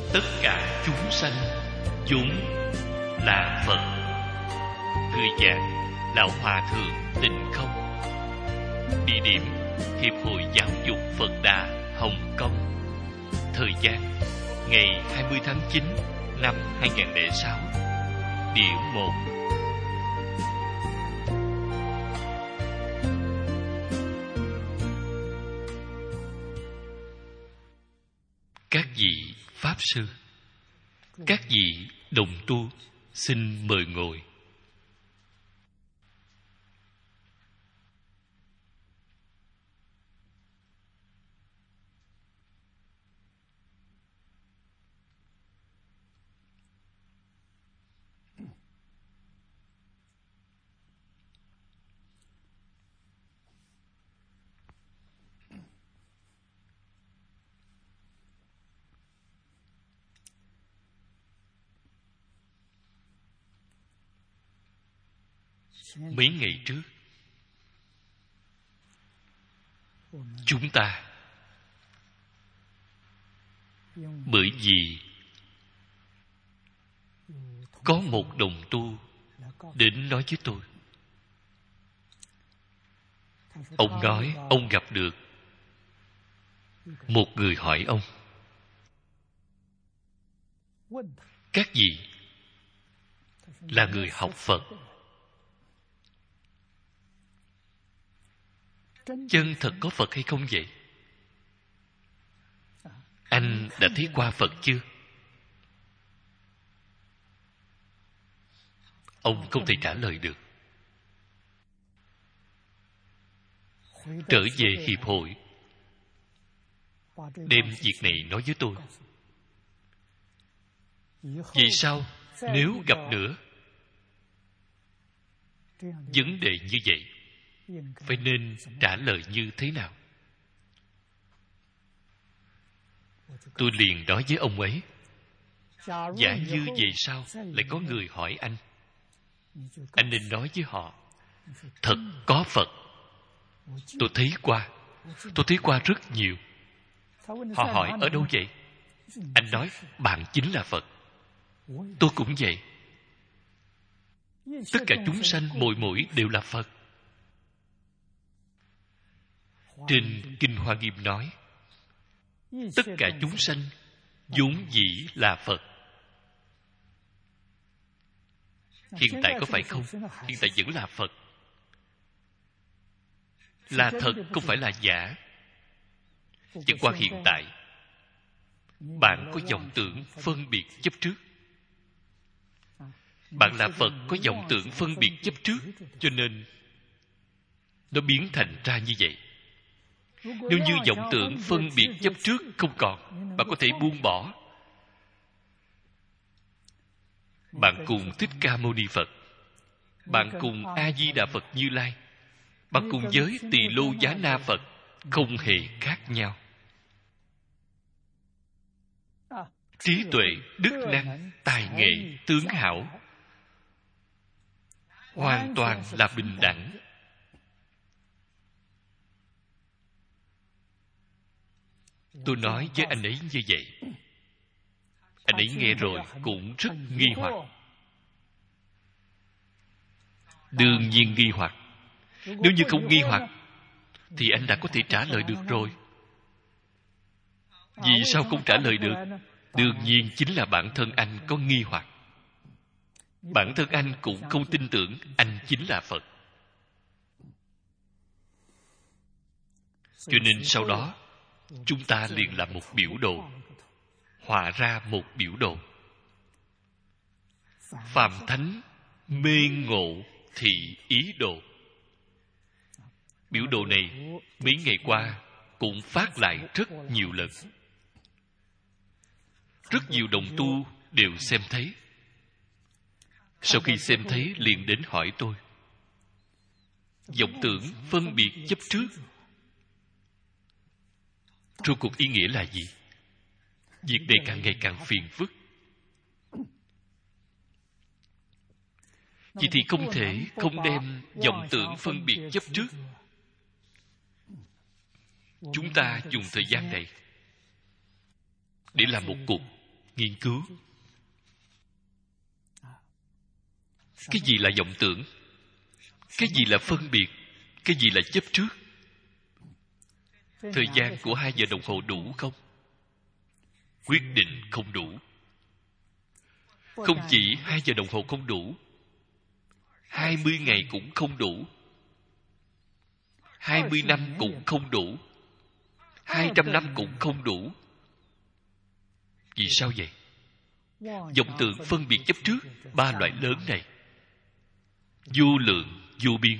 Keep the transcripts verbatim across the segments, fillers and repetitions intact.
tất cả chúng sanh vốn là Phật. Người giảng Lão Hòa Thượng Tịnh Không. Địa điểm Hiệp hội Giáo dục Phật Đà, Hồng Kông. Thời gian ngày hai mươi tháng chín năm hai nghìn không trăm lẻ sáu. Địa một. Các vị Pháp Sư, các vị đồng tu, xin mời ngồi. Mấy ngày trước, chúng ta bởi vì có một đồng tu đến nói với tôi. Ông nói ông gặp được một người hỏi ông: các vị là người học Phật, chân thật có Phật hay không vậy? Anh đã thấy qua Phật chưa? Ông không thể trả lời được. Trở về hiệp hội, đem việc này nói với tôi. Vì sao nếu gặp nữa vấn đề như vậy, phải nên trả lời như thế nào? Tôi liền nói với ông ấy: giả như về sau lại có người hỏi anh, anh nên nói với họ: thật có Phật, tôi thấy qua, tôi thấy qua rất nhiều. Họ hỏi ở đâu vậy? Anh nói bạn chính là Phật. Tôi cũng vậy. Tất cả chúng sanh mỗi mỗi đều là Phật. Trên Kinh Hoa Nghiêm nói, tất cả chúng sanh vốn dĩ là Phật. Hiện tại có phải không? Hiện tại vẫn là Phật. Là thật, không phải là giả. Chẳng qua hiện tại bạn có vọng tưởng phân biệt chấp trước. Bạn là Phật có vọng tưởng phân biệt chấp trước, cho nên nó biến thành ra như vậy. Nếu như vọng tưởng phân biệt chấp trước không còn, bạn có thể buông bỏ. Bạn cùng Thích Ca Mâu Ni Phật, bạn cùng A Di Đà Phật Như Lai, bạn cùng với Tỳ Lô Giá Na Phật không hề khác nhau. Trí tuệ, đức năng, tài nghệ, tướng hảo hoàn toàn là bình đẳng. Tôi nói với anh ấy như vậy, anh ấy nghe rồi cũng rất nghi hoặc. Đương nhiên nghi hoặc. Nếu như không nghi hoặc thì anh đã có thể trả lời được rồi. Vì sao không trả lời được? Đương nhiên chính là bản thân anh có nghi hoặc. Bản thân anh cũng không tin tưởng anh chính là Phật. Cho nên sau đó chúng ta liền làm một biểu đồ, họa ra một biểu đồ. Phàm thánh mê ngộ thị ý đồ. Biểu đồ này mấy ngày qua cũng phát lại rất nhiều lần. Rất nhiều đồng tu đều xem thấy. Sau khi xem thấy liền đến hỏi tôi: vọng tưởng phân biệt chấp trước rốt cuộc ý nghĩa là gì? Việc này càng ngày càng phiền phức. Vậy thì không thể không đem vọng tưởng phân biệt chấp trước. Chúng ta dùng thời gian này để làm một cuộc nghiên cứu. Cái gì là vọng tưởng? Cái gì là phân biệt? Cái gì là chấp trước? Thời gian của hai giờ đồng hồ đủ không? Quyết định không đủ. Không chỉ hai giờ đồng hồ không đủ, hai mươi ngày cũng không đủ, hai mươi năm cũng không đủ, hai trăm năm cũng không đủ. Vì sao vậy? Vọng tưởng, phân biệt, chấp trước, ba loại lớn này vô lượng vô biên.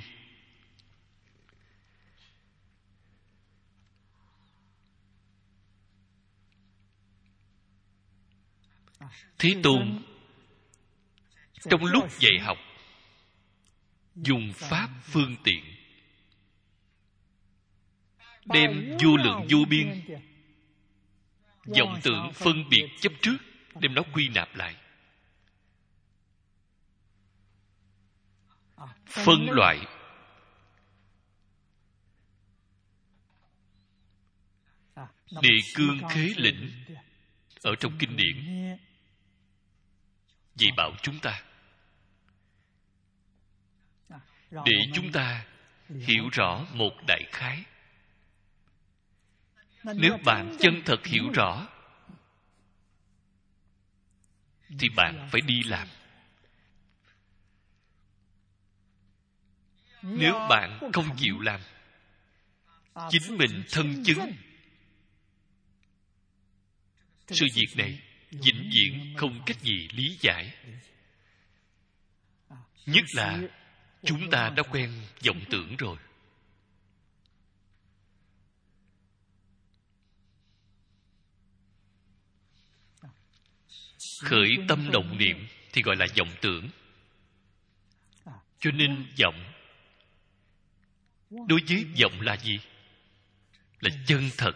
Thế Tôn trong lúc dạy học dùng pháp phương tiện đem vô lượng vô biên vọng tưởng, phân biệt, chấp trước, đem nó quy nạp lại, phân loại, đề cương khế lĩnh ở trong kinh điển dạy bảo chúng ta, để chúng ta hiểu rõ một đại khái. Nếu bạn chân thật hiểu rõ thì bạn phải đi làm. Nếu bạn không chịu làm, chính mình thân chứng, sự việc này vĩnh viễn không cách gì lý giải. Nhất là chúng ta đã quen vọng tưởng rồi. Khởi tâm động niệm thì gọi là vọng tưởng. Cho nên vọng, đối với vọng là gì? Là chân thật.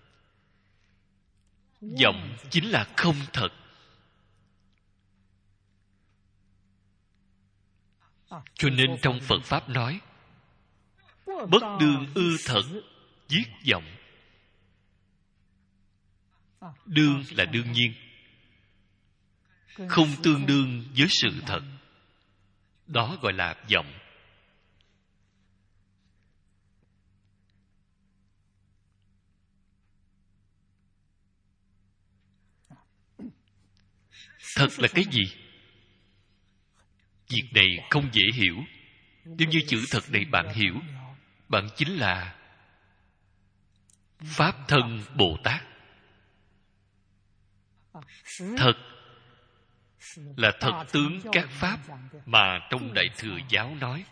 Vọng chính là không thật. Cho nên trong Phật Pháp nói, bất đương ư thật, giết vọng. Đương là đương nhiên, không tương đương với sự thật. Đó gọi là vọng. Thật là cái gì? Việc này không dễ hiểu. Nếu như chữ thật này bạn hiểu, bạn chính là Pháp thân Bồ Tát. Thật là thật tướng các Pháp mà trong Đại Thừa Giáo nói.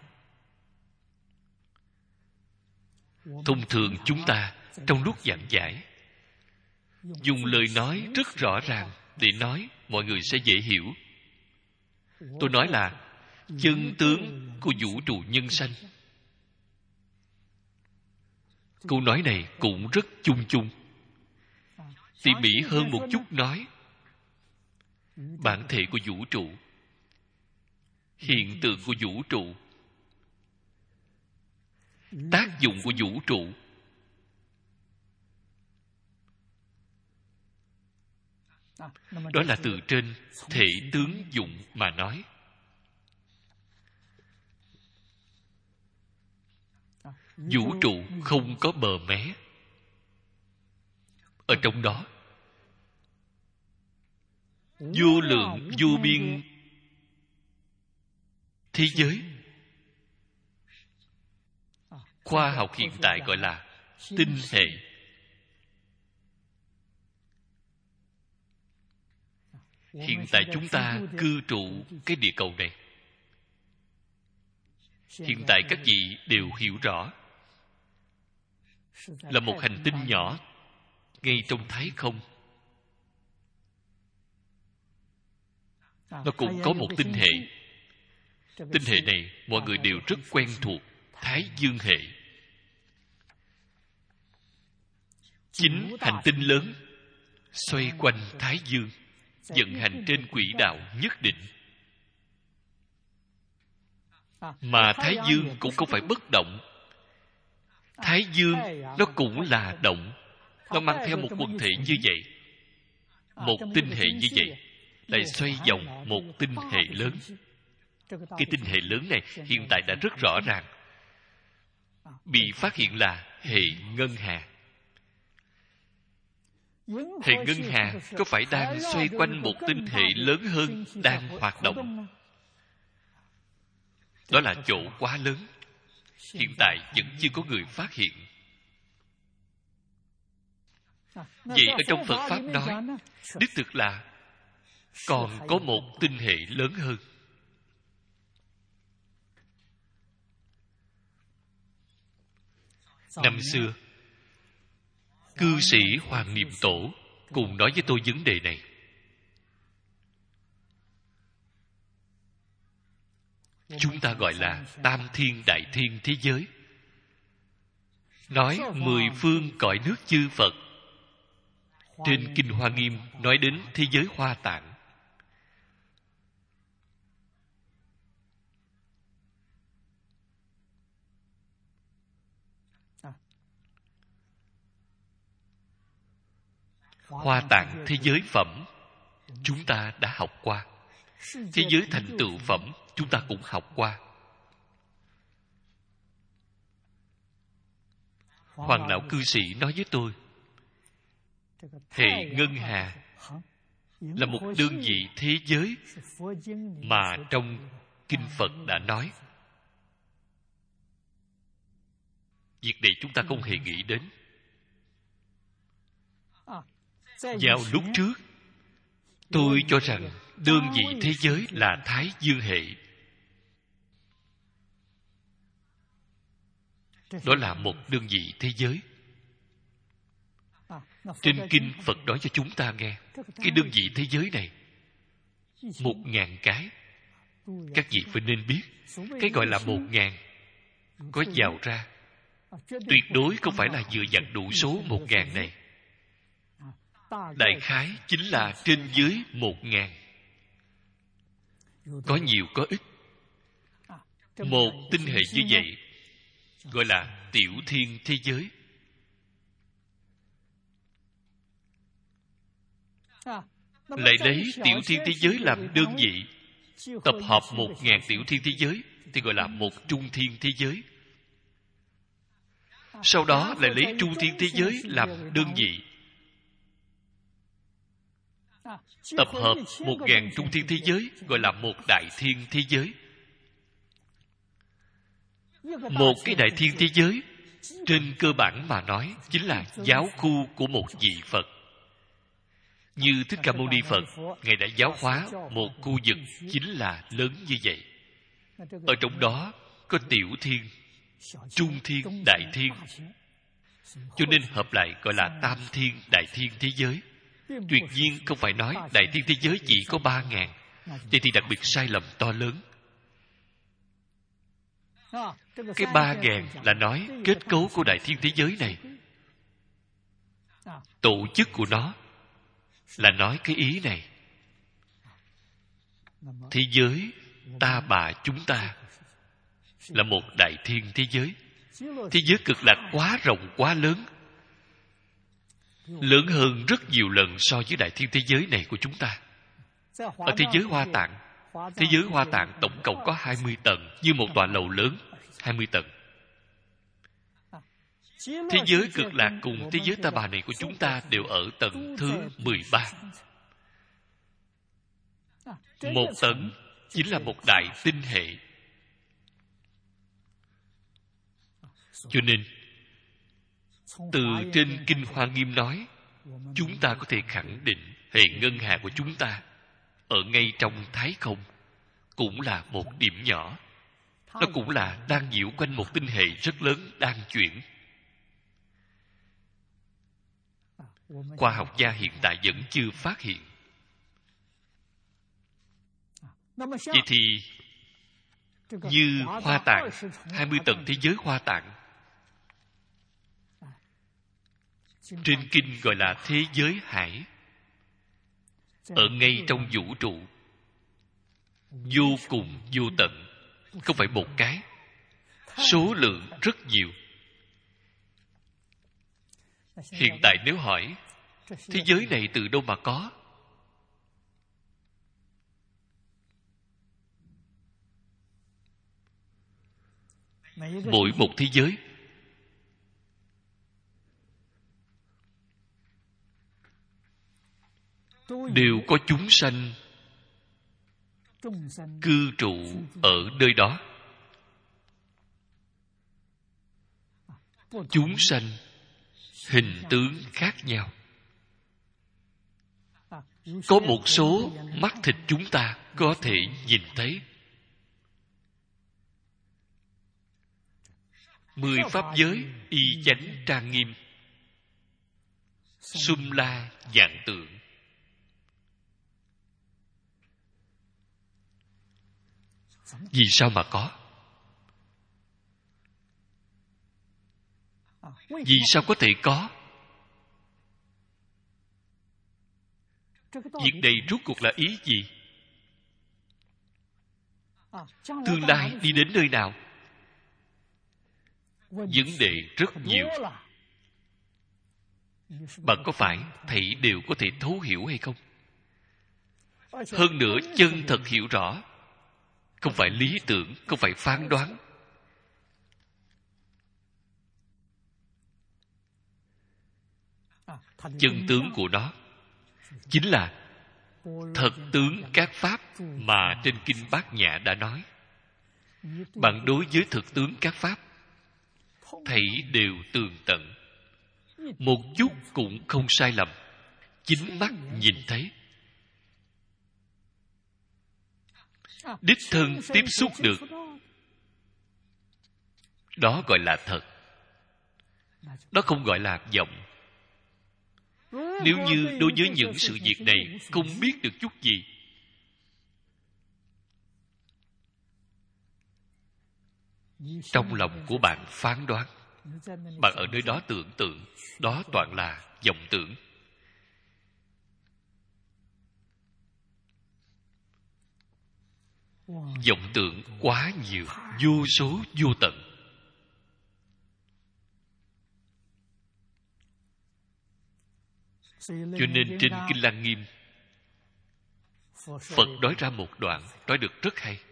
Thông thường chúng ta trong lúc giảng giải dùng lời nói rất rõ ràng để nói, mọi người sẽ dễ hiểu. Tôi nói là chân tướng của vũ trụ nhân sanh. Câu nói này cũng rất chung chung. Tỉ mỉ hơn một chút nói, bản thể của vũ trụ, hiện tượng của vũ trụ, tác dụng của vũ trụ, đó là từ trên thể tướng dụng mà nói. Vũ trụ không có bờ mé. Ở trong đó vô lượng vô biên thế giới. Khoa học hiện tại gọi là tinh hệ. Hiện tại chúng ta cư trụ cái địa cầu này. Hiện tại các vị đều hiểu rõ, là một hành tinh nhỏ ngay trong thái không. Nó cũng có một tinh hệ. Tinh hệ này mọi người đều rất quen thuộc, Thái Dương hệ. Chính hành tinh lớn xoay quanh Thái Dương, vận hành trên quỹ đạo nhất định. Mà Thái Dương cũng không phải bất động. Thái Dương nó cũng là động. Nó mang theo một quần thể như vậy. một tinh hệ như vậy lại xoay vòng một tinh hệ lớn. Cái tinh hệ lớn này hiện tại đã rất rõ ràng, bị phát hiện là hệ ngân hà. Hệ ngân hà có phải đang xoay quanh một tinh hệ lớn hơn đang hoạt động? Đó là chỗ quá lớn, hiện tại vẫn chưa có người phát hiện. Vậy ở trong Phật Pháp nói, đích thực là còn có một tinh hệ lớn hơn. Năm xưa, cư sĩ Hoàng Niệm Tổ cùng nói với tôi vấn đề này. Chúng ta gọi là Tam Thiên Đại Thiên thế giới. Nói mười phương cõi nước chư Phật. Trên Kinh Hoa Nghiêm nói đến thế giới Hoa Tạng. Hoa Tạng thế giới phẩm chúng ta đã học qua. Thế giới thành tựu phẩm chúng ta cũng học qua. Hoàng lão cư sĩ nói với tôi, hệ ngân hà là một đơn vị thế giới mà trong Kinh Phật đã nói. Việc này chúng ta không hề nghĩ đến. Vào lúc trước, tôi cho rằng đơn vị thế giới là Thái Dương hệ. Đó là một đơn vị thế giới. Trên Kinh Phật nói cho chúng ta nghe, cái đơn vị thế giới này một ngàn cái. Các vị phải nên biết, cái gọi là một ngàn có vào ra, tuyệt đối không phải là vừa vặn đủ số một ngàn này. Đại khái chính là trên dưới một ngàn. Có nhiều có ít. Một tinh hệ như vậy gọi là tiểu thiên thế giới. Lại lấy tiểu thiên thế giới làm đơn vị, tập hợp một ngàn tiểu thiên thế giới thì gọi là một trung thiên thế giới. Sau đó lại lấy trung thiên thế giới làm đơn vị, tập hợp một ngàn trung thiên thế giới gọi là một đại thiên thế giới. Một cái đại thiên thế giới trên cơ bản mà nói chính là giáo khu của một vị Phật. Như Thích Ca Mâu Ni Phật, Ngài đã giáo hóa một khu vực chính là lớn như vậy. Ở trong đó có tiểu thiên, trung thiên, đại thiên. Cho nên hợp lại gọi là tam thiên, đại thiên thế giới. Tuyệt nhiên không phải nói đại thiên thế giới chỉ có ba ngàn. Vậy thì đặc biệt sai lầm to lớn. Cái ba ngàn là nói kết cấu của đại thiên thế giới này, tổ chức của nó là nói cái ý này. Thế giới ta bà chúng ta là một đại thiên thế giới. Thế giới cực lạc quá rộng quá lớn, lớn hơn rất nhiều lần so với đại thiên thế giới này của chúng ta. Ở thế giới Hoa Tạng, thế giới Hoa Tạng tổng cộng có hai mươi tầng, như một tòa lầu lớn, hai mươi tầng. Thế giới cực lạc cùng thế giới ta bà này của chúng ta đều ở tầng thứ mười ba. Một tầng chính là một đại tinh hệ. Cho nên từ trên Kinh Hoa Nghiêm nói, chúng ta có thể khẳng định hệ ngân hà của chúng ta ở ngay trong Thái Không cũng là một điểm nhỏ. Nó cũng là đang nhiễu quanh một tinh hệ rất lớn đang chuyển. Khoa học gia hiện tại vẫn chưa phát hiện. Vậy thì như Hoa Tạng, hai mươi tầng thế giới Hoa Tạng, trên Kinh gọi là thế giới hải. Ở ngay trong vũ trụ, vô cùng vô tận, không phải một cái, số lượng rất nhiều. Hiện tại nếu hỏi thế giới này từ đâu mà có, mỗi một thế giới đều có chúng sanh cư trụ ở nơi đó. Chúng sanh hình tướng khác nhau. Có một số mắt thịt chúng ta có thể nhìn thấy. Mười pháp giới y chánh trang nghiêm, sum la vạn tượng. Vì sao mà có? Vì sao có thể có? Việc này rốt cuộc là ý gì? Tương lai đi đến nơi nào? Vấn đề rất nhiều. Bạn có phải thảy đều có thể thấu hiểu hay không? Hơn nữa, chân thật hiểu rõ, không phải lý tưởng, không phải phán đoán. Chân tướng của nó chính là thật tướng các pháp mà trên Kinh Bát Nhã đã nói. Bạn đối với thực tướng các pháp, thảy đều tường tận, một chút cũng không sai lầm, chính mắt nhìn thấy, đích thân tiếp xúc được. Đó gọi là thật. Đó không gọi là vọng. Nếu như đối với những sự việc này không biết được chút gì, trong lòng của bạn phán đoán, bạn ở nơi đó tưởng tượng, đó toàn là vọng tưởng. Vọng tưởng quá nhiều, vô số vô tận. Cho nên trên Kinh Lăng Nghiêm, Phật nói ra một đoạn, nói được rất hay.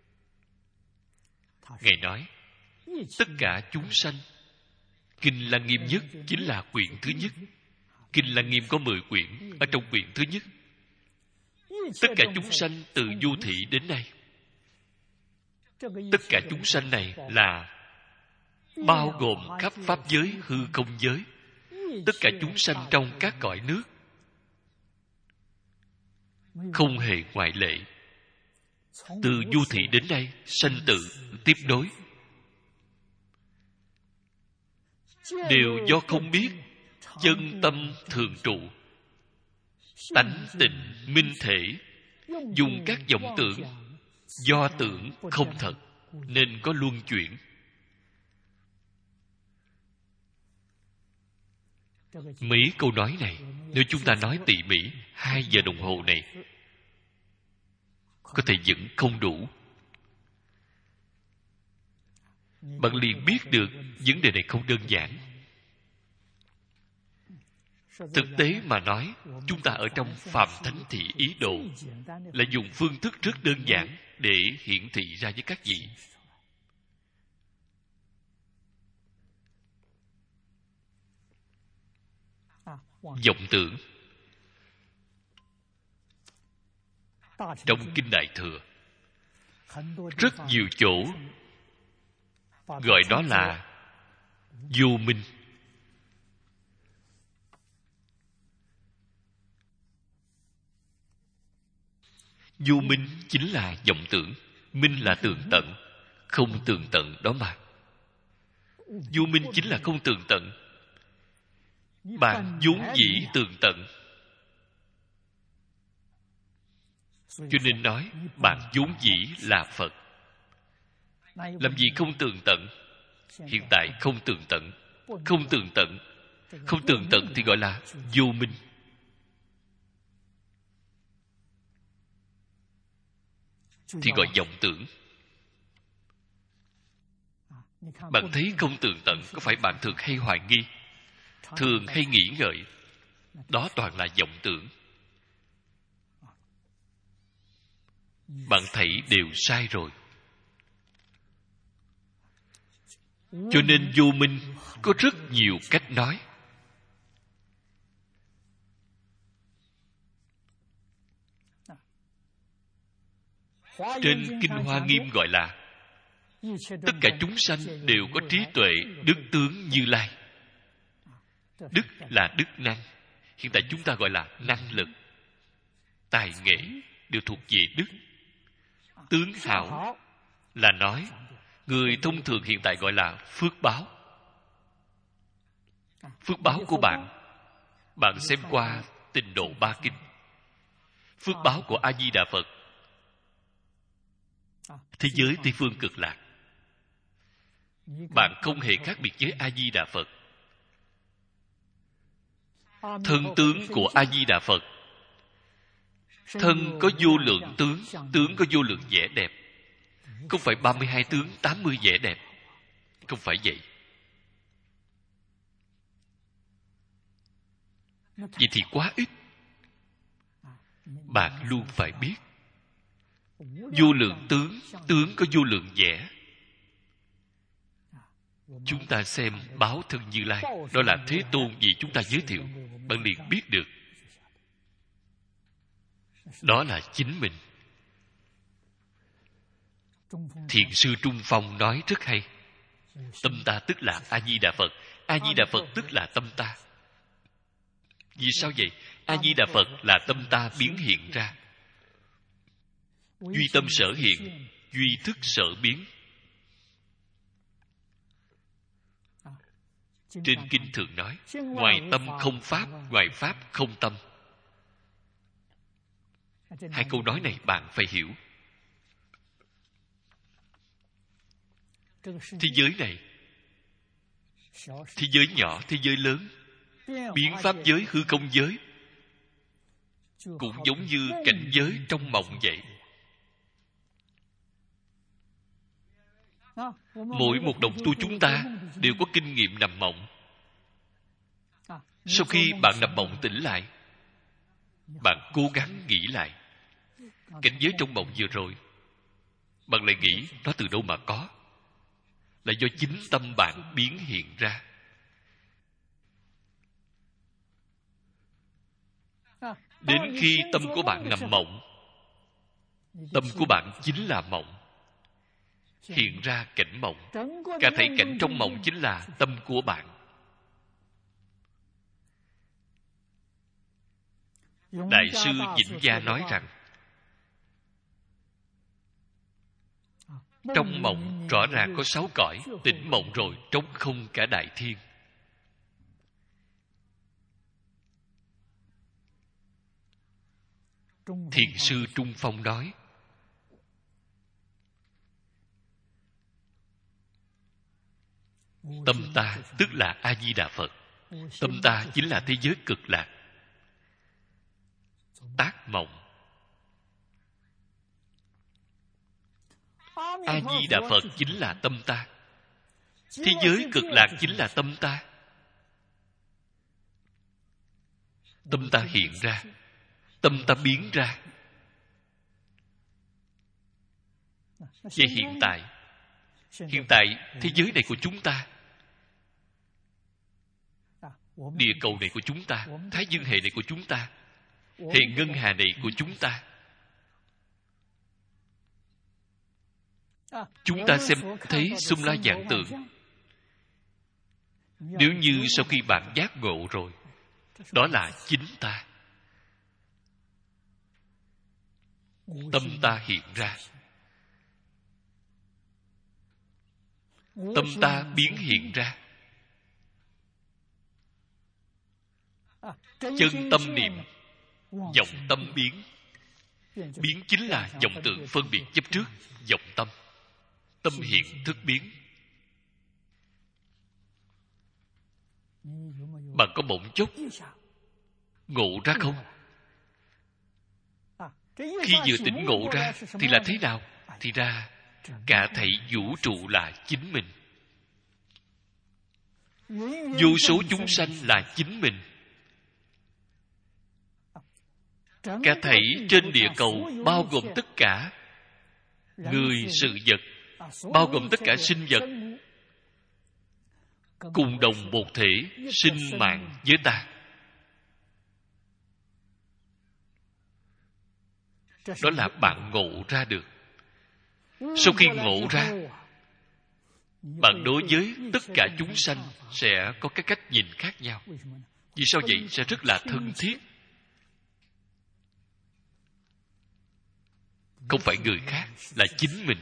Ngài nói, tất cả chúng sanh, Kinh Lăng Nghiêm nhất chính là quyển thứ nhất. Kinh Lăng Nghiêm có mười quyển, ở trong quyển thứ nhất, tất cả chúng sanh từ vô thị đến nay, tất cả chúng sanh này là bao gồm khắp pháp giới, hư không giới, tất cả chúng sanh trong các cõi nước, không hề ngoại lệ. Từ vô thị đến nay, sanh tử tiếp nối, đều do không biết chân tâm thường trụ, tánh tịnh minh thể, dùng các vọng tưởng, do tưởng không thật, nên có luân chuyển. Mấy câu nói này, nếu chúng ta nói tỉ mỉ, hai giờ đồng hồ này có thể vẫn không đủ. Bạn liền biết được vấn đề này không đơn giản. Thực tế mà nói, chúng ta ở trong Phạm Thánh Thị Ý Độ là dùng phương thức rất đơn giản để hiển thị ra với các vị. Vọng tưởng trong Kinh Đại Thừa, rất nhiều chỗ gọi đó là vô minh. Vô minh chính là vọng tưởng, minh là tường tận, không tường tận đó mà. Vô minh chính là không tường tận. Bạn vốn dĩ tường tận, cho nên nói bạn vốn dĩ là Phật. Làm gì không tường tận? Hiện tại không tường tận. Không tường tận Không tường tận thì gọi là vô minh. Thì gọi vọng tưởng. Bạn thấy không tường tận, có phải bạn thường hay hoài nghi, thường hay nghĩ ngợi? Đó toàn là vọng tưởng. Bạn thấy đều sai rồi. Cho nên vô minh có rất nhiều cách nói. Trên Kinh Hoa Nghiêm gọi là tất cả chúng sanh đều có trí tuệ đức tướng Như Lai. Đức là đức năng. Hiện tại chúng ta gọi là năng lực, tài nghệ đều thuộc về đức. Tướng hảo là nói người thông thường hiện tại gọi là phước báo. Phước báo của bạn, bạn xem qua Tịnh Độ Ba Kinh. Phước báo của A Di Đà Phật, thế giới Tây Phương Cực Lạc, bạn không hề khác biệt với A Di Đà Phật. Thân tướng của A Di Đà Phật, thân có vô lượng tướng, tướng có vô lượng vẻ đẹp. Không phải ba mươi hai tướng, tám mươi vẻ đẹp. Không phải vậy. Vậy thì quá ít. Bạn luôn phải biết vô lượng tướng, tướng có vô lượng vẻ. Chúng ta xem báo thân Như Lai, đó là Thế Tôn vì chúng ta giới thiệu, bạn liền biết được. Đó là chính mình. Thiền sư Trung Phong nói rất hay. Tâm ta tức là A Di Đà Phật, A Di Đà Phật tức là tâm ta. Vì sao vậy? A Di Đà Phật là tâm ta biến hiện ra. Duy tâm sở hiện, duy thức sở biến. Trên kinh thường nói, ngoài tâm không pháp, ngoài pháp không tâm. Hai câu nói này bạn phải hiểu. Thế giới này, thế giới nhỏ, thế giới lớn, biến pháp giới, hư không giới, cũng giống như cảnh giới trong mộng vậy. Mỗi một đồng tu chúng ta đều có kinh nghiệm nằm mộng. Sau khi bạn nằm mộng tỉnh lại, bạn cố gắng nghĩ lại cảnh giới trong mộng vừa rồi. Bạn lại nghĩ nó từ đâu mà có? Là do chính tâm bạn biến hiện ra. Đến khi tâm của bạn nằm mộng, tâm của bạn chính là mộng, hiện ra cảnh mộng. Cả thảy cảnh trong mộng chính là tâm của bạn. Đại sư Vĩnh Gia nói rằng, trong mộng rõ ràng có sáu cõi, tỉnh mộng rồi trống không cả đại thiên. Thiền sư Trung Phong nói, tâm ta tức là A Di Đà Phật, tâm ta chính là thế giới cực lạc. Tác mộng, A Di Đà Phật chính là tâm ta, thế giới cực lạc chính là tâm ta. Tâm ta hiện ra, tâm ta biến ra. Vậy hiện tại, hiện tại thế giới này của chúng ta, địa cầu này của chúng ta, thái dương hệ này của chúng ta, hệ ngân hà này của chúng ta, chúng ta xem thấy xung la vạn tượng. Nếu như sau khi bạn giác ngộ rồi, đó là chính ta. Tâm ta hiện ra, tâm ta biến hiện ra. Chân tâm niệm, vọng tâm biến. Biến chính là vọng tượng phân biệt chấp trước, vọng tâm. Tâm hiện thức biến. Bạn có bỗng chốc ngộ ra không? Khi vừa tỉnh ngộ ra thì là thế nào? Thì ra cả thảy vũ trụ là chính mình, vô số chúng sanh là chính mình. Cả thảy trên địa cầu bao gồm tất cả người, sự vật, bao gồm tất cả sinh vật, cùng đồng một thể sinh mạng với ta. Đó là bạn ngộ ra được. Sau khi ngộ ra, bạn đối với tất cả chúng sanh sẽ có cái cách nhìn khác nhau. Vì sao vậy? Sẽ rất là thân thiết. Không phải người khác, là chính mình.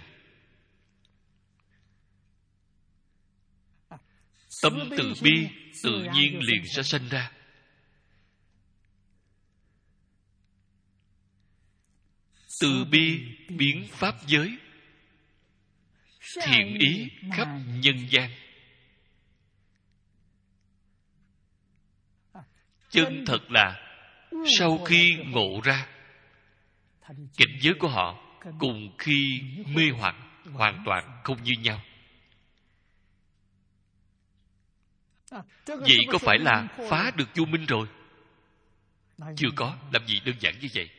Tâm từ bi tự nhiên liền sẽ sanh ra. Từ bi biến pháp giới, thiện ý khắp nhân gian. Chân thật là sau khi ngộ ra, cảnh giới của họ cùng khi mê hoặc hoàn toàn không như nhau. Vậy có phải là phá được vô minh rồi? Chưa có. Làm gì đơn giản như vậy?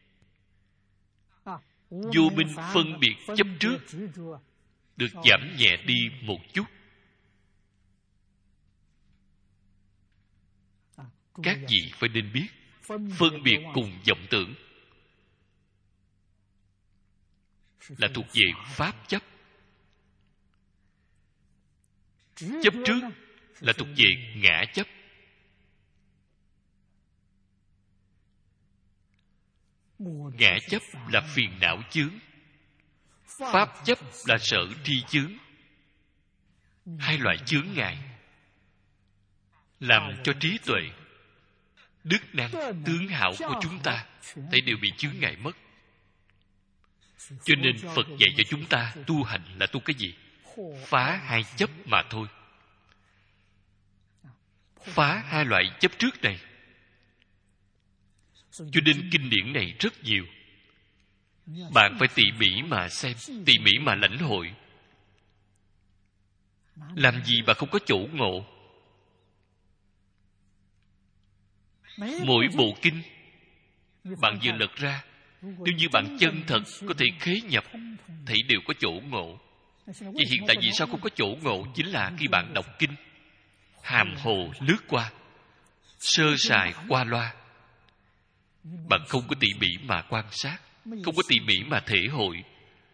Vô minh phân biệt chấp trước được giảm nhẹ đi một chút. Các vị phải nên biết, phân biệt cùng vọng tưởng là thuộc về pháp chấp. Chấp trước là thuộc về ngã chấp. Ngã chấp là phiền não chướng, pháp chấp là sở tri chướng. Hai loại chướng ngại làm cho trí tuệ, đức năng, tướng hảo của chúng ta thấy đều bị chướng ngại mất. Cho nên Phật dạy cho chúng ta tu hành là tu cái gì? Phá hai chấp mà thôi. Phá hai loại chấp trước này. Cho nên kinh điển này rất nhiều. Bạn phải tỉ mỉ mà xem, tỉ mỉ mà lãnh hội. Làm gì mà không có chỗ ngộ? Mỗi bộ kinh bạn vừa lật ra, nếu như bạn chân thật có thể khế nhập, thì đều có chỗ ngộ. Vậy hiện tại vì sao không có chỗ ngộ? Chính là khi bạn đọc kinh hàm hồ lướt qua, sơ sài qua loa. Bạn không có tỉ mỉ mà quan sát, không có tỉ mỉ mà thể hội.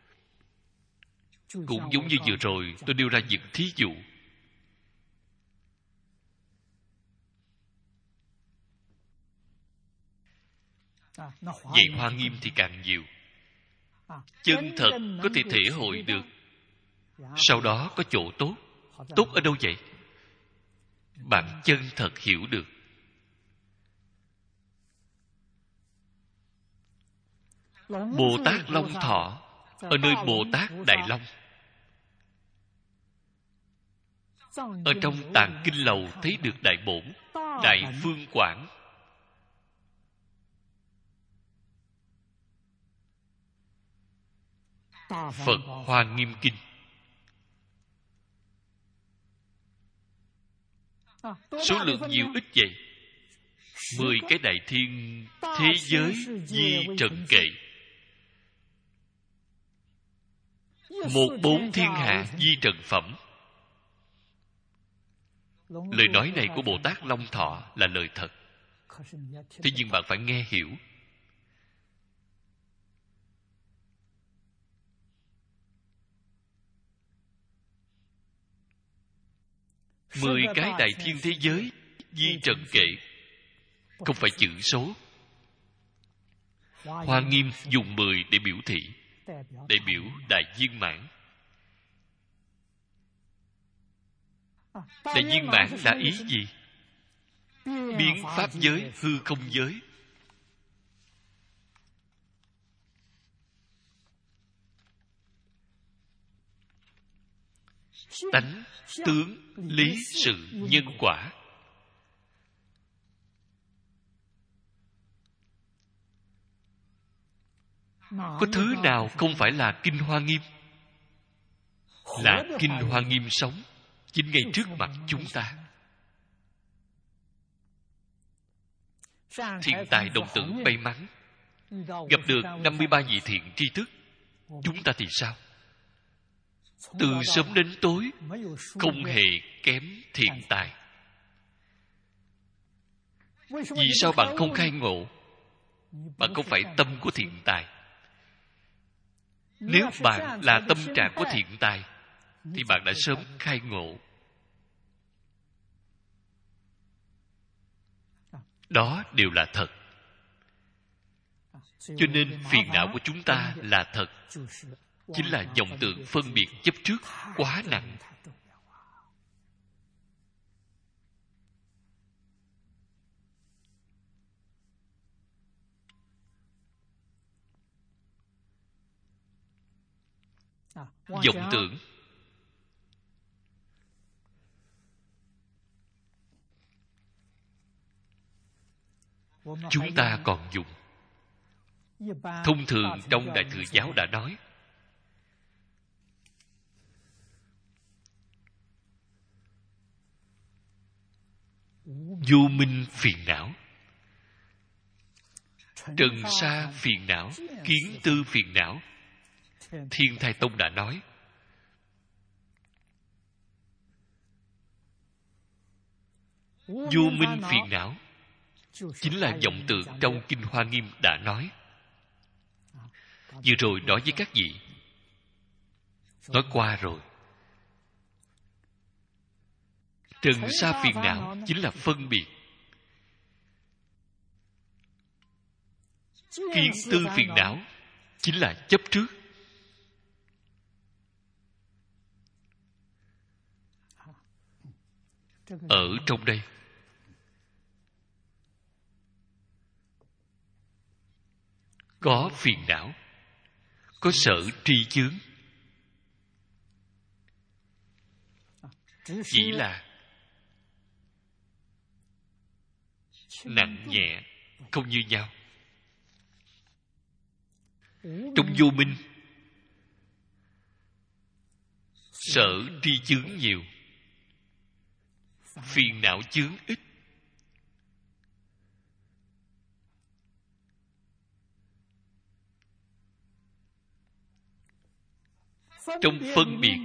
Cũng giống như vừa rồi tôi nêu ra những thí dụ. Vậy Hoa Nghiêm thì càng nhiều. Chân thật có thể thể hội được, sau đó có chỗ tốt. Tốt ở đâu vậy? Bạn chân thật hiểu được. Bồ Tát Long Thọ ở nơi Bồ Tát Đại Long. Ở trong Tạng Kinh Lầu thấy được Đại Bổn, Đại Phương Quảng. Phật Hoa Nghiêm Kinh. Số lượng nhiều ít vậy? Mười cái Đại Thiên Thế Giới Di Trần Kệ, một bốn thiên hạ Di Trần Phẩm. Lời nói này của Bồ Tát Long Thọ là lời thật. Thế nhưng bạn phải nghe hiểu. Mười cái Đại Thiên Thế Giới Di Trần Kệ không phải chữ số. Hoa Nghiêm dùng mười để biểu thị, để biểu đại viên mãn. Đại viên mãn là ý gì? Biến pháp giới hư không giới. Tánh, tướng, lý, sự, nhân quả. Có thứ nào không phải là Kinh Hoa Nghiêm? Là Kinh Hoa Nghiêm sống chính ngay trước mặt chúng ta. Thiện tài đồng tử may mắn gặp được năm mươi ba vị thiện tri thức. Chúng ta thì sao? từ sớm đến tối không hề kém thiện tài. Vì sao bạn không khai ngộ? Bạn không phải tâm của thiện tài. Nếu bạn là tâm trạng của thiện tài thì bạn đã sớm khai ngộ. Đó đều là thật. Cho nên phiền não của chúng ta là thật, chính là vọng tưởng phân biệt chấp trước quá nặng. Vọng tưởng chúng ta còn dùng. Thông thường trong Đại Thừa Giáo đã nói, vô minh phiền não, trần sa phiền não, kiến tư phiền não. Thiên Thai Tông đã nói, vô minh phiền não chính là vọng tưởng trong Kinh Hoa Nghiêm đã nói. Vừa rồi nói với các vị, nói qua rồi. Trần sa phiền não chính là phân biệt. Kiến tư phiền não chính là chấp trước. Ở trong đây có phiền não, có sở tri chướng. Chỉ là nặng nhẹ không như nhau. Trong vô minh, sở tri chướng nhiều, phiền não chướng ít. Trong phân biệt,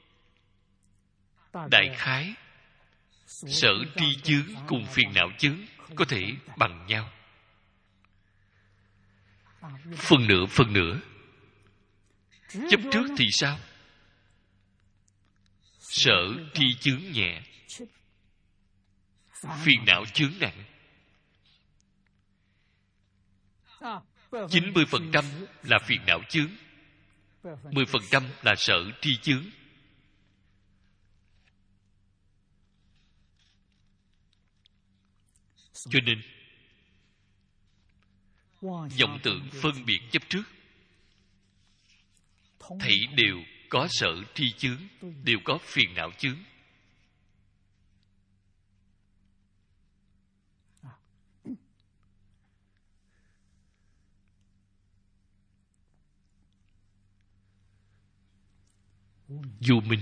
đại khái sở tri chướng cùng phiền não chướng có thể bằng nhau. Phần nửa phần nửa. Chấp trước thì sao? Sở tri chướng nhẹ, phiền não chướng nặng. chín mươi phần trăm là phiền não chướng, mười phần trăm là sở tri chướng. Cho nên vọng tưởng phân biệt chấp trước thảy đều có sở tri chướng, đều có phiền não chướng. Vô minh.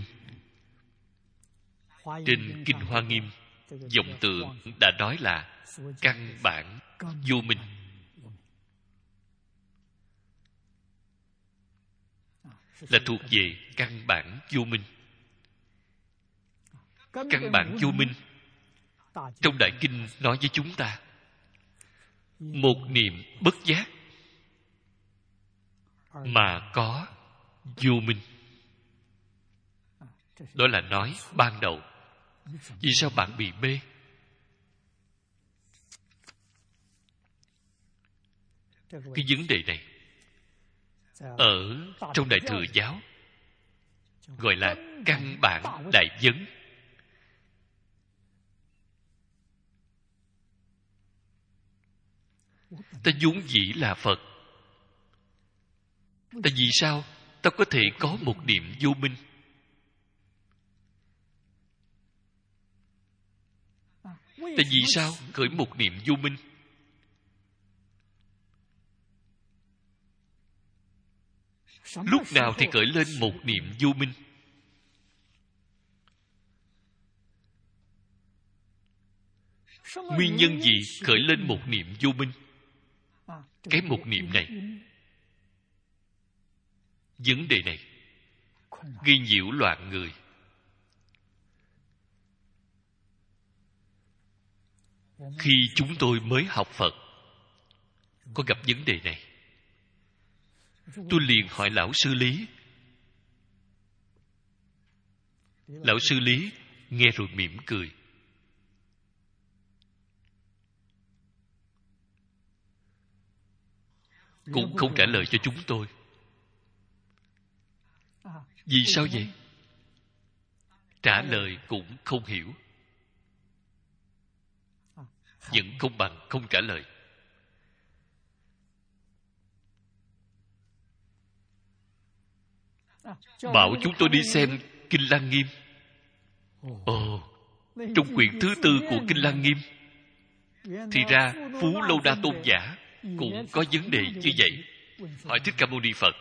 Trên Kinh Hoa Nghiêm, vọng tưởng đã nói là căn bản vô minh. Là thuộc về căn bản vô minh. Căn bản vô minh trong Đại Kinh nói với chúng ta, một niệm bất giác mà có vô minh. Đó là nói ban đầu. Vì sao bạn bị mê? Cái vấn đề này ở trong Đại Thừa Giáo gọi là căn bản đại vấn. Ta vốn dĩ là Phật. Ta vì sao ta có thể có một niệm vô minh? Ta vì sao khởi một niệm vô minh? Lúc nào thì khởi lên một niệm vô minh? Nguyên nhân gì khởi lên một niệm vô minh? Cái một niệm này, vấn đề này gây nhiễu loạn người. Khi chúng tôi mới học Phật, có gặp vấn đề này, tôi liền hỏi lão sư Lý. Lão sư Lý nghe rồi mỉm cười. Cũng không trả lời cho chúng tôi. Vì sao vậy? Trả lời cũng không hiểu. Vẫn không bằng không trả lời. Bảo chúng tôi đi xem Kinh Lăng Nghiêm. Ồ, trong quyển thứ tư của Kinh Lăng Nghiêm, thì ra Phú Lâu Đa Tôn giả cũng có vấn đề như vậy. Hỏi Thích Ca Mâu Ni Phật.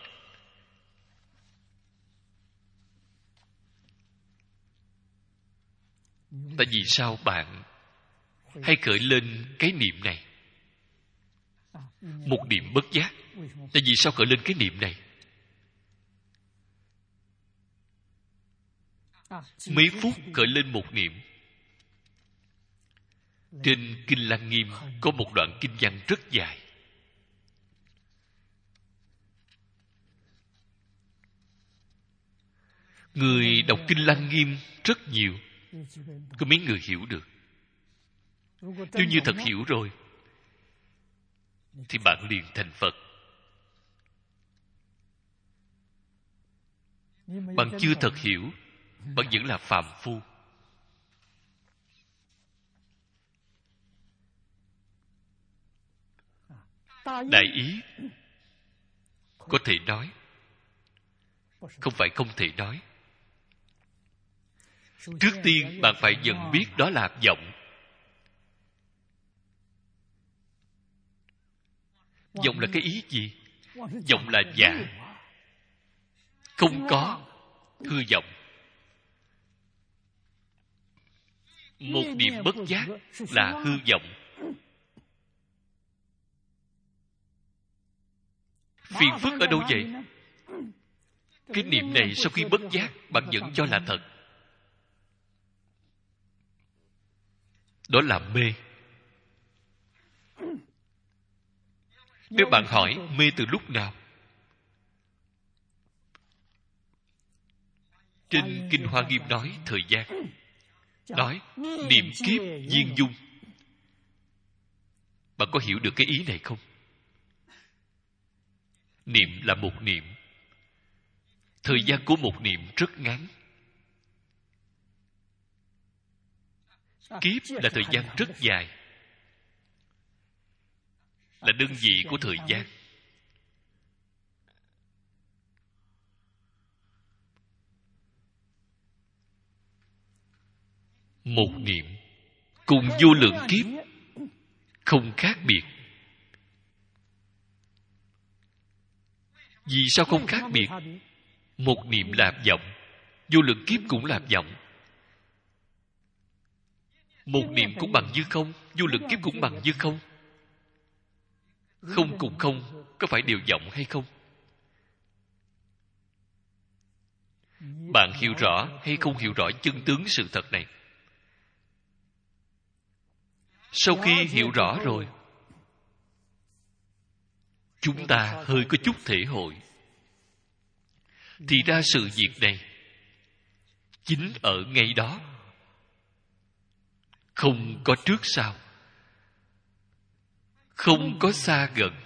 Tại vì sao bạn hay khởi lên cái niệm này? Một niệm bất giác. Tại vì sao khởi lên cái niệm này? Mấy phút khởi lên một niệm. Trên Kinh Lăng Nghiêm có một đoạn kinh văn rất dài. Người đọc Kinh Lăng Nghiêm rất nhiều, có mấy người hiểu được. Nếu như thật hiểu rồi, thì bạn liền thành Phật. Bạn chưa thật hiểu, bạn vẫn là phàm phu. Đại ý có thể nói, không phải không thể nói. Trước tiên bạn phải nhận biết đó là vọng. Vọng là cái ý gì? Vọng là giả, không có, hư vọng. Một niệm bất giác là hư vọng. Phiền phức ở đâu vậy? Cái niệm này sau khi bất giác, bạn vẫn cho là thật. Đó là mê. Nếu bạn hỏi mê từ lúc nào? Trên Kinh Hoa Nghiêm nói thời gian. Nói niệm kiếp viên dung. Bạn có hiểu được cái ý này không? Niệm là một niệm. Thời gian của một niệm rất ngắn. Kiếp là thời gian rất dài, là đơn vị của thời gian. Một niệm cùng vô lượng kiếp không khác biệt. Vì sao không khác biệt? Một niệm là vọng, vô lượng kiếp cũng là vọng. Một niệm cũng bằng như không, vô lượng kiếp cũng bằng như không. Không cùng không có phải đều vọng hay không? Bạn hiểu rõ hay không hiểu rõ chân tướng sự thật này? Sau khi hiểu rõ rồi, chúng ta hơi có chút thể hội. Thì ra sự việc này chính ở ngay đó, không có trước sau, không có xa gần.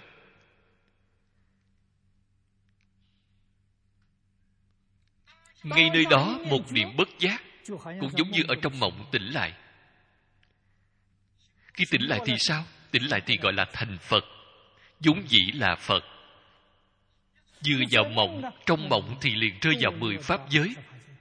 Ngay nơi đó một niệm bất giác, cũng giống như ở trong mộng tỉnh lại. Khi tỉnh lại thì sao? Tỉnh lại thì gọi là thành Phật. Vốn dĩ là Phật. Vừa vào mộng, trong mộng thì liền rơi vào mười pháp giới.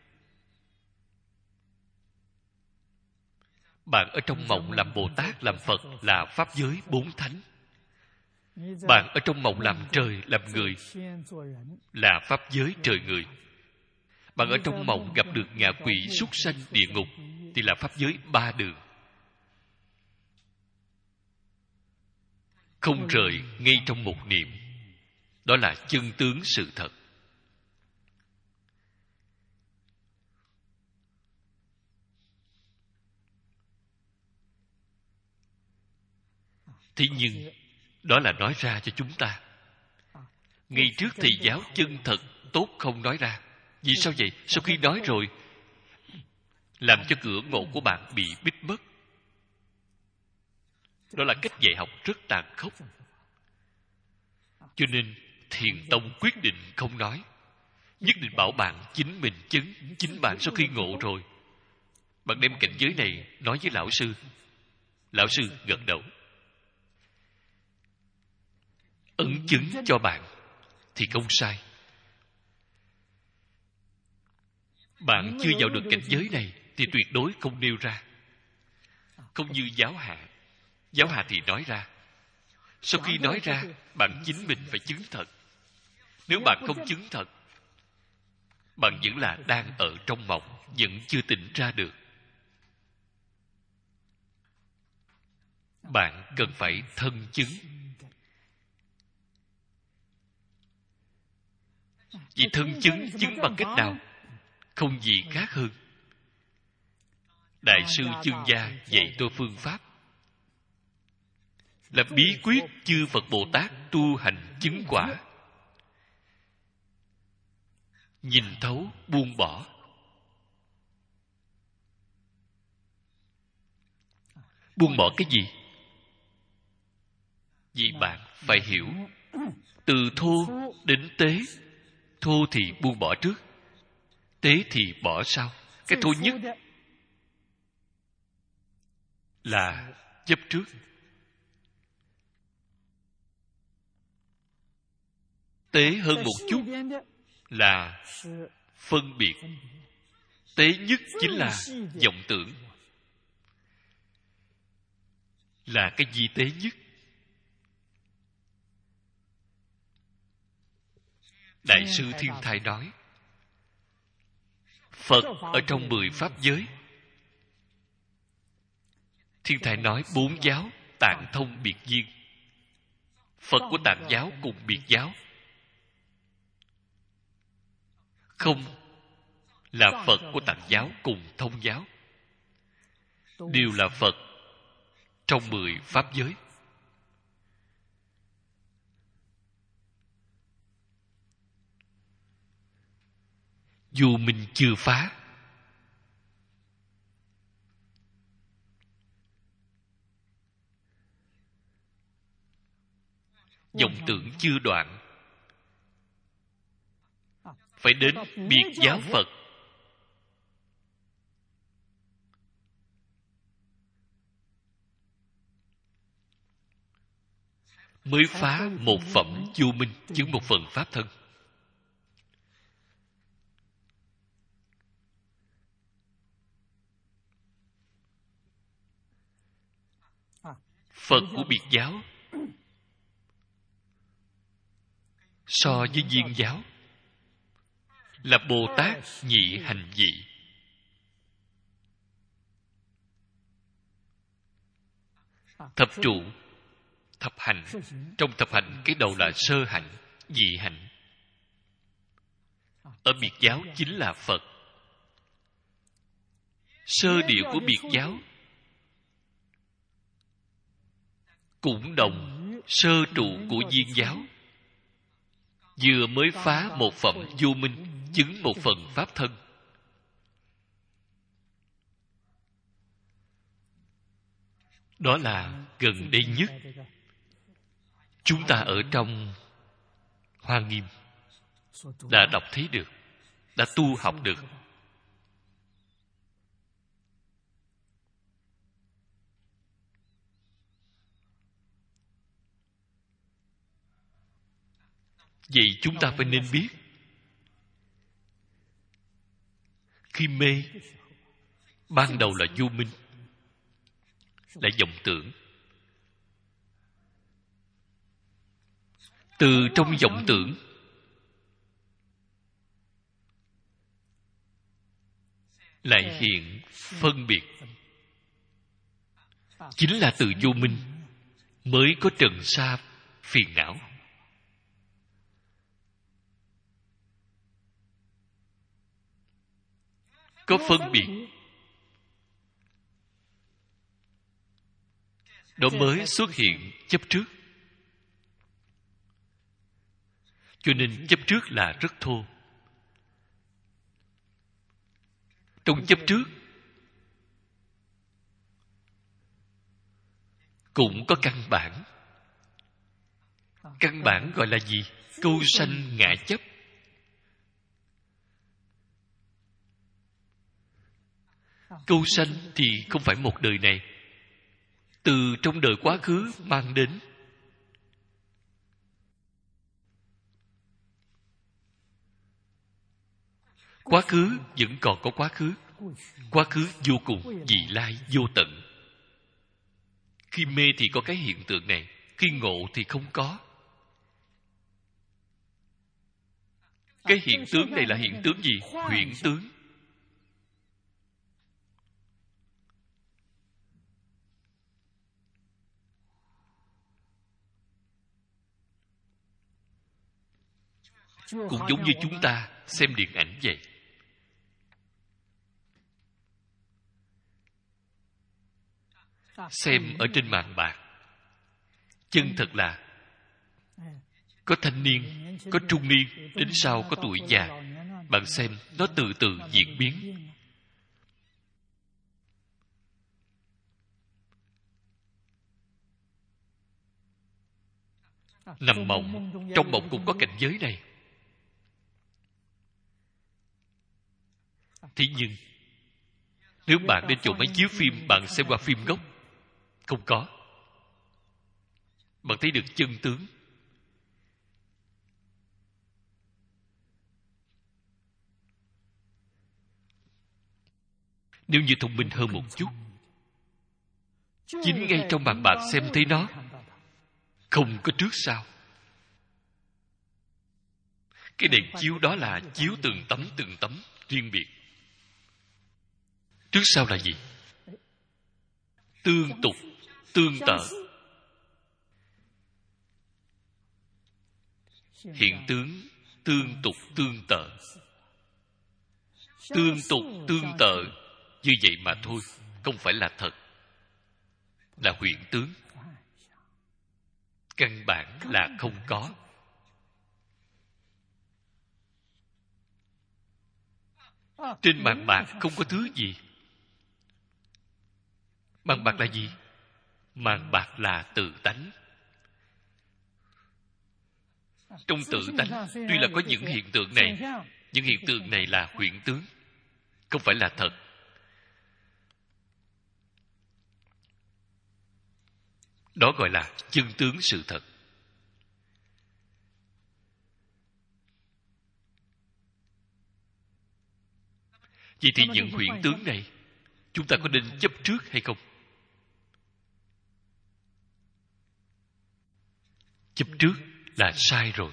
Bạn ở trong mộng làm Bồ Tát, làm Phật là pháp giới bốn thánh. Bạn ở trong mộng làm trời, làm người là pháp giới trời người. Bạn ở trong mộng gặp được ngạ quỷ, súc sanh, địa ngục thì là pháp giới ba đường. Không rời ngay trong một niệm. Đó là chân tướng sự thật. Thế nhưng đó là nói ra cho chúng ta. Ngày trước thầy giáo chân thật tốt không nói ra. Vì sao vậy? Sau khi nói rồi, làm cho cửa ngộ của bạn bị bít mất. Đó là cách dạy học rất tàn khốc. Cho nên Thiền Tông quyết định không nói. Nhất định bảo bạn chính mình chứng. Chính bạn sau khi ngộ rồi, bạn đem cảnh giới này nói với lão sư. Lão sư gật đầu, ấn chứng cho bạn, thì không sai. Bạn chưa vào được cảnh giới này thì tuyệt đối không nêu ra. Không như giáo hạ. Giáo hạ thì nói ra. Sau khi nói ra, bạn chính mình phải chứng thật. Nếu bạn không chứng thật, bạn vẫn là đang ở trong mộng, vẫn chưa tỉnh ra được. Bạn cần phải thân chứng. Vì thân chứng chứng bằng cách nào? Không gì khác hơn. Đại sư Chương Gia dạy tôi phương pháp, là bí quyết chư Phật Bồ Tát tu hành chứng quả. Nhìn thấu, buông bỏ. Buông bỏ cái gì? Vì bạn phải hiểu, từ thô đến tế. Thô thì buông bỏ trước, tế thì bỏ sau. Cái thô nhất là chấp trước. Tế hơn một chút là phân biệt. Tế nhất chính là vọng tưởng. Là cái gì tế nhất? Đại sư Thiên Thai nói, Phật ở trong mười pháp giới. Thiên Thai nói bốn giáo tạng thông biệt duyên. Phật của tạng giáo cùng biệt giáo. Không là Phật của tạng giáo cùng thông giáo. Đều là Phật trong mười pháp giới. Dù mình chưa phá, vọng tưởng chưa đoạn, phải đến biệt giáo Phật mới phá một phẩm vô minh, chứng một phần pháp thân. Phật của biệt giáo so với viên giáo là Bồ Tát nhị hành vị. Thập trụ, thập hành. Trong thập hành, cái đầu là sơ hạnh, nhị hạnh. Ở biệt giáo chính là Phật. Sơ điệu của biệt giáo cũng đồng sơ trụ của viên giáo. Vừa mới phá một phẩm vô minh, chứng một phần pháp thân. Đó là gần đây nhất. Chúng ta ở trong Hoa Nghiêm đã đọc thấy được, đã tu học được. Vậy chúng ta phải nên biết, khi mê, ban đầu là vô minh, là vọng tưởng. Từ trong vọng tưởng lại hiện phân biệt. Chính là từ vô minh mới có trần sa phiền não. Có phân biệt. đó mới xuất hiện chấp trước. Cho nên chấp trước là rất thô. Trong chấp trước cũng có căn bản. Căn bản gọi là gì? Câu sanh ngã chấp. Câu sanh thì không phải một đời này, từ trong đời quá khứ mang đến. Quá khứ vẫn còn có quá khứ. Quá khứ vô cùng, vị lai vô tận. Khi mê thì có cái hiện tượng này, khi ngộ thì không có. Cái hiện tướng này là hiện tướng gì? Huyễn tướng. Cũng giống như chúng ta xem điện ảnh vậy. Xem ở trên màn bạc, chân thật là có thanh niên, có trung niên, đến sau có tuổi già. Bạn xem nó từ từ diễn biến. Nằm mộng, trong mộng cũng có cảnh giới này. Thế nhưng nếu bạn đến chỗ máy chiếu phim, bạn xem qua phim gốc, không có. Bạn thấy được chân tướng. Nếu như thông minh hơn một chút, chính ngay trong bàn bạc xem thấy nó, không có trước sau. Cái đèn chiếu đó là chiếu từng tấm từng tấm riêng biệt. Trước sau là gì? Tương tục, tương tự. Hiện tướng tương tục tương tự. Tương tục tương tự như vậy mà thôi, không phải là thật, là huyễn tướng. Căn bản là không có. Trên bàn bạc không có thứ gì. Bàn bạc là gì? Màn bạc là tự tánh. Trong tự tánh tuy là có những hiện tượng này, những hiện tượng này là huyễn tướng, không phải là thật. Đó gọi là chân tướng sự thật. Vậy thì những huyễn tướng này, chúng ta có nên chấp trước hay không? Chấp trước là sai rồi.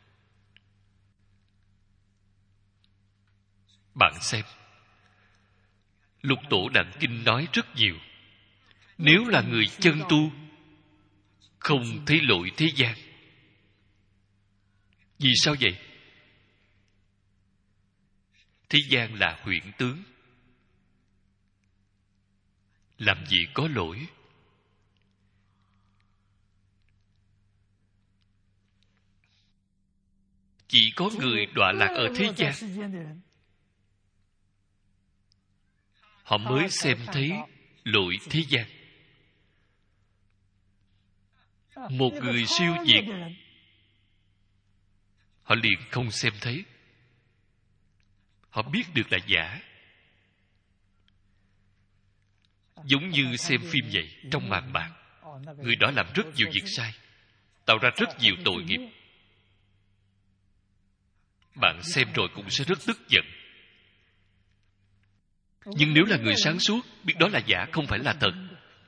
Bạn xem, Lục Tổ Đặng Kinh nói rất nhiều. Nếu là người chân tu, không thấy lỗi thế gian. Vì sao vậy? Thế gian là huyễn tướng, làm gì có lỗi. Chỉ có người đọa lạc ở thế gian, họ mới xem thấy lỗi thế gian. Một người siêu diệt, họ liền không xem thấy. Họ biết được là giả. Giống như xem phim vậy, trong màn bạc, người đó làm rất nhiều việc sai, tạo ra rất nhiều tội nghiệp. Bạn xem rồi cũng sẽ rất tức giận. Nhưng nếu là người sáng suốt, biết đó là giả, không phải là thật.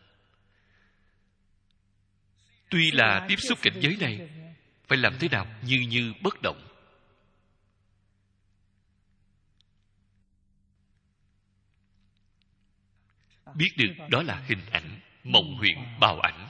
Tuy là tiếp xúc cảnh giới này, phải làm thế nào? Như như bất động. Biết được đó là hình ảnh, mộng huyễn bào ảnh.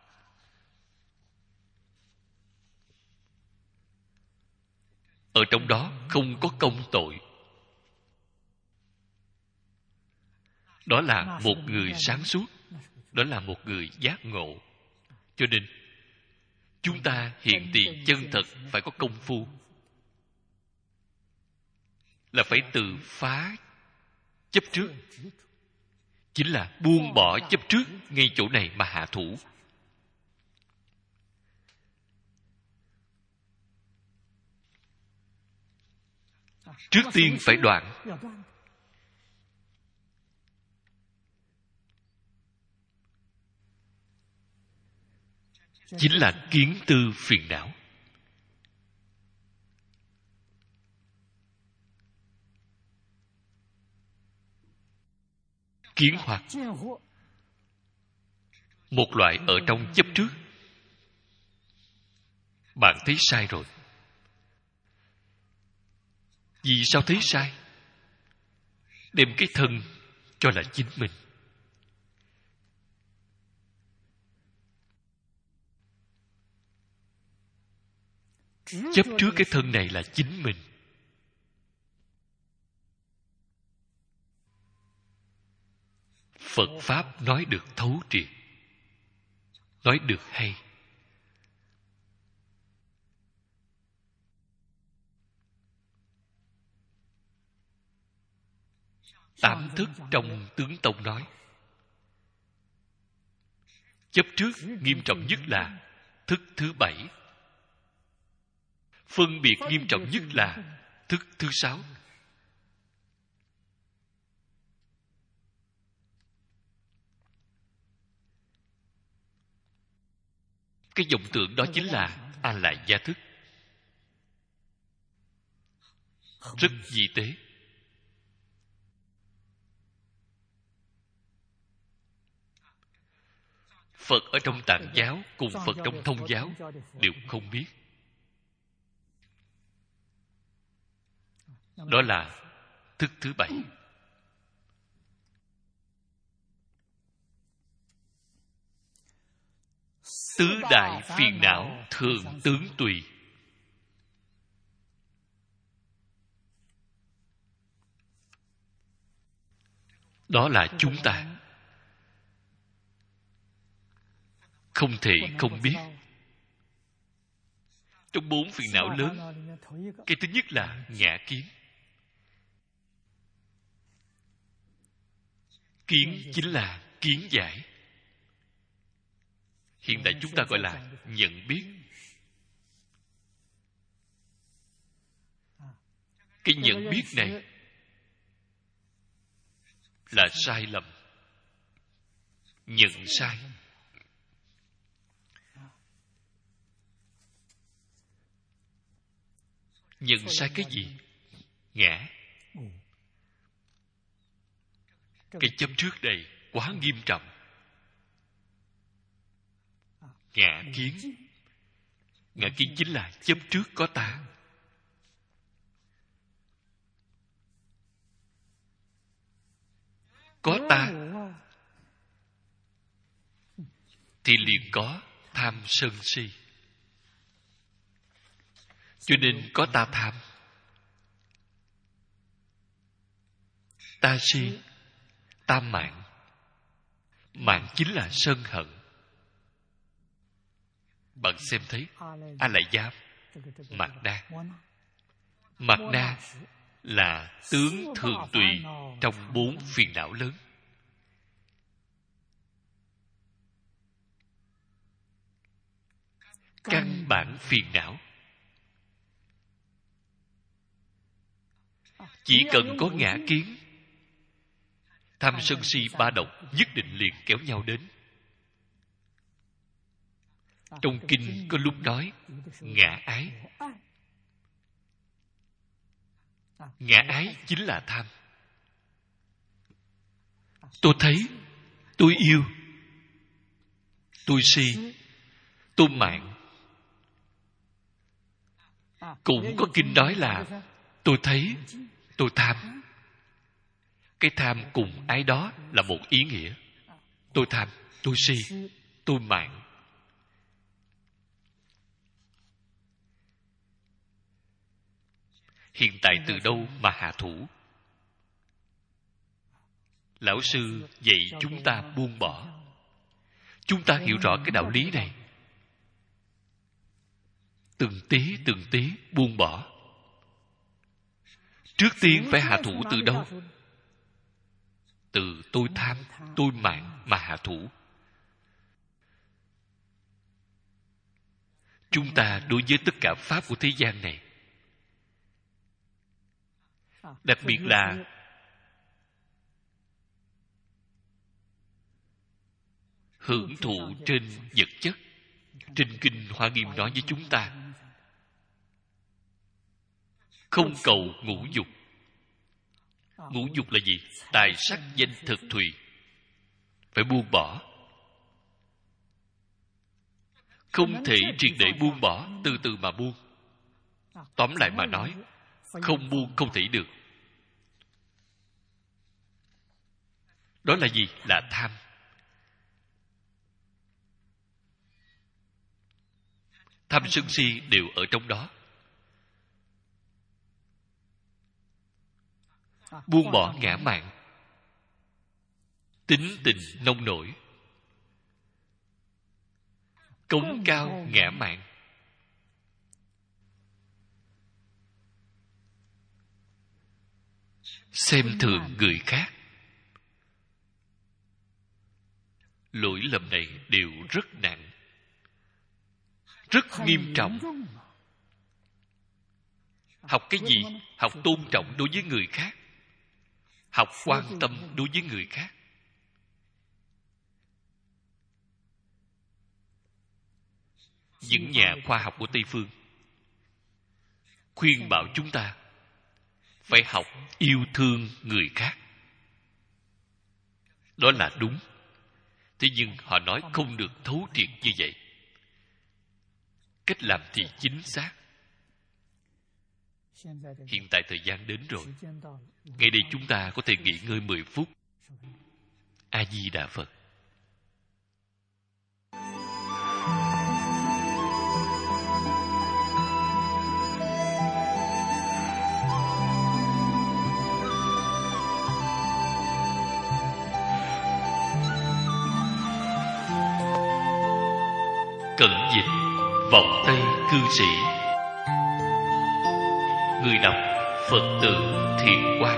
Ở trong đó không có công tội. Đó là một người sáng suốt. đó là một người giác ngộ. Cho nên chúng ta hiện tiền chân thật phải có công phu, là phải từ phá chấp trước, chính là buông bỏ chấp trước ngay chỗ này mà hạ thủ. Trước tiên phải đoạn. Chính là kiến tư phiền não. Kiến hoặc một loại ở trong chấp trước. Bạn thấy sai rồi. Vì sao thấy sai? Đem cái thân cho là chính mình. Chấp trước cái thân này là chính mình. Phật Pháp nói được thấu triệt, nói được hay. Tám thức trong Tướng Tông nói, chấp trước nghiêm trọng nhất là thức thứ bảy, phân biệt nghiêm trọng nhất là thức thứ sáu. Cái vọng tưởng đó chính là A Lại Gia thức, rất vi tế. Phật ở trong Tạng giáo cùng Phật trong Thông giáo đều không biết. Đó là thức thứ bảy. Tứ đại phiền não thường tướng tùy. Đó là chúng ta không thể không biết. Trong bốn phiền não lớn, cái thứ nhất là ngã kiến. Kiến chính là kiến giải. Hiện tại chúng ta gọi là nhận biết. Cái nhận biết này là sai lầm. Nhận sai. Nhận sai cái gì? Ngã. Cái chấp trước đây quá nghiêm trọng. Ngã kiến. Ngã kiến chính là chấp trước có ta. Có ta thì liền có tham sân si. Cho nên có ta tham, ta si, ta mạn. Mạn chính là sân hận. Bạn xem thấy A Lại Gia Mạt Na. Mạt Na là tướng thường tùy trong bốn phiền não lớn. Căn bản phiền não. Chỉ cần có ngã kiến, tham sân si ba độc nhất định liền kéo nhau đến. Trong kinh có lúc nói ngã ái. Ngã ái chính là tham. Tôi thấy, tôi yêu, tôi si, tôi mạn. Cũng có kinh nói là tôi thấy, tôi tham. Cái tham cùng ái đó là một ý nghĩa. Tôi tham, tôi si, tôi mạn. Hiện tại từ đâu mà hạ thủ? Lão sư dạy chúng ta buông bỏ. Chúng ta hiểu rõ cái đạo lý này, từng tí từng tí buông bỏ. Trước tiên phải hạ thủ từ đâu? Từ tôi tham, tôi mạng mà hạ thủ. Chúng ta đối với tất cả pháp của thế gian này, đặc biệt là hưởng thụ trên vật chất, trên kinh Hoa Nghiêm nói với chúng ta, không cầu ngũ dục. Ngũ dục là gì? Tài sắc danh thực thùy. Phải buông bỏ. Không thể triệt để buông bỏ, từ từ mà buông. Tóm lại mà nói, không buông không thể được. Đó là gì? Là tham. Tham sân si đều ở trong đó. Buông bỏ ngã mạn, tính tình nông nổi, cống cao ngã mạn, xem thường người khác. Lỗi lầm này đều rất nặng, rất nghiêm trọng. Học cái gì? Học tôn trọng đối với người khác, học quan tâm đối với người khác. Những nhà khoa học của Tây Phương khuyên bảo chúng ta phải học yêu thương người khác. Đó là đúng. Thế nhưng họ nói không được thấu triệt như vậy. Cách làm thì chính xác. Hiện tại thời gian đến rồi. Ngay đây chúng ta có thể nghỉ ngơi mười phút. A Di Đà Phật. Cận dịch vọng Tây cư sĩ. Người đọc Phật tử Thiện Quang.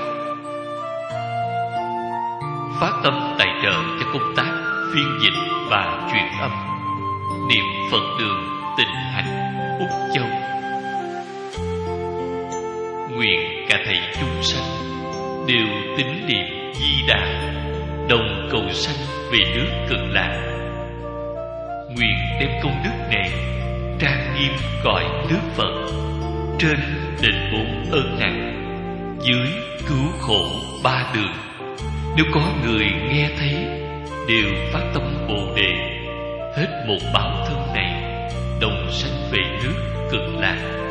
Phát tâm tài trợ cho công tác phiên dịch và truyền âm Niệm Phật Đường Tịnh Hành Úc Châu. Nguyện cả thảy chúng sanh đều tín niệm Di Đà, đồng cầu sanh về nước Cực Lạc. Nguyện đem công đức này trang nghiêm gọi nước Phật, trên đền bốn ơn nặng, dưới cứu khổ ba đường. Nếu có người nghe thấy đều phát tâm Bồ Đề, hết một báo thân này đồng sanh về nước Cực Lạc.